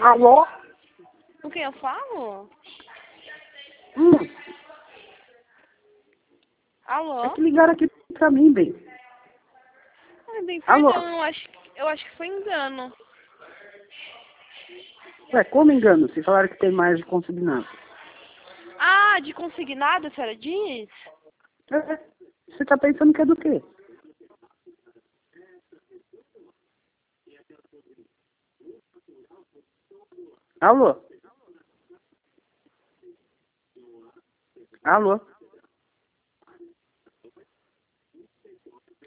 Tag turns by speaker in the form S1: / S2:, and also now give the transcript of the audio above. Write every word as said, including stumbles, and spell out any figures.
S1: Alô?
S2: Com quem eu falo?
S1: Hum,
S2: Alô?
S1: é que ligaram aqui pra mim, bem.
S2: Ai, bem,
S1: Alô?
S2: perdão, eu acho, eu acho que foi engano.
S1: Ué, como engano? Se falaram que tem mais de consignado.
S2: Ah, de consignado, a senhora diz?
S1: É, você tá pensando que é do quê? Alô? Alô?